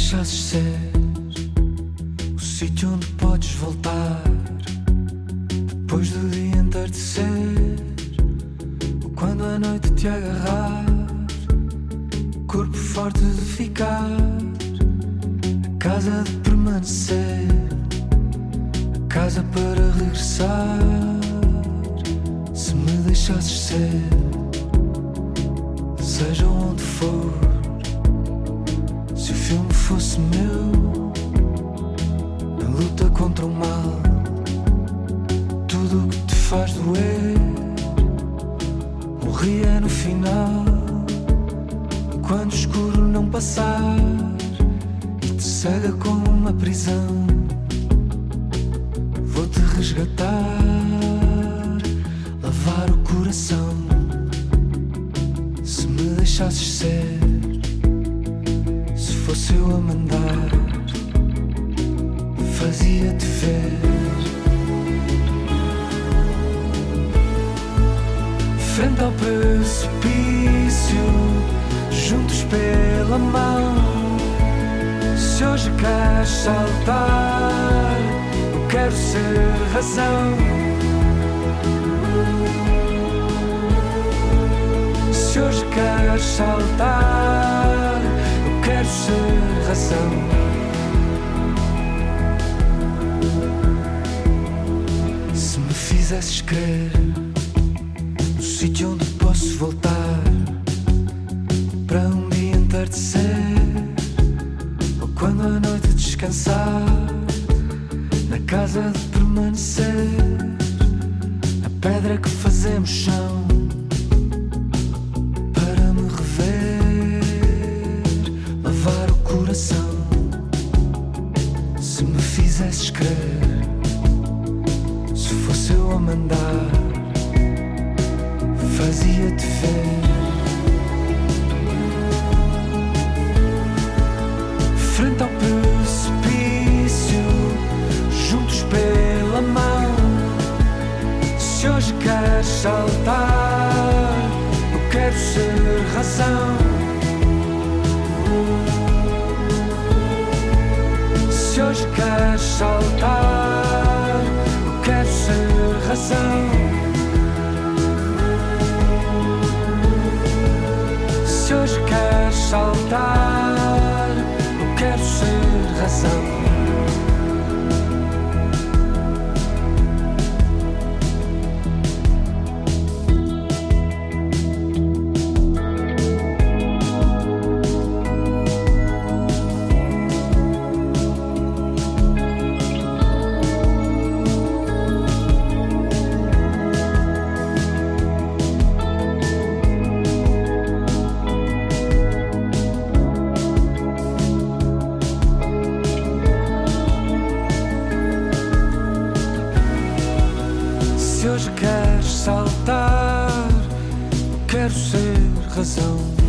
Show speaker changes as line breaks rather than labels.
deixasses ser o sítio onde podes voltar depois do dia entardecer, ou quando a noite te agarrar, corpo forte de ficar, a casa de permanecer, a casa para regressar. Se me deixasses ser, seja onde for, se o filme fosse meu, na luta contra o mal, tudo o que te faz doer, morria no final, quando o escuro não passar e te cega como uma prisão. Vou-te resgatar, lavar o coração. Se me deixasses ser, se fosse eu a mandar, fazia-te ver. Frente ao precipício, juntos pela mão. Se hoje queres saltar, eu quero ser razão. Se hoje queres saltar, eu quero ser razão. Se me fizesses crer no sítio onde posso voltar para um dia entardecer, ou quando a noite descansar, na casa de permanecer, a pedra que fazemos chão para me rever, lavar o coração. Se me fizesses crer, se fosse eu a mandar, fazia-te ver. Frente ao precipício, juntos pela mão. Se hoje queres saltar, eu quero ser razão. Se hoje queres saltar, eu quero ser razão. Se hoje queres saltar, eu quero ser razão. Se hoje queres saltar, quero ser razão.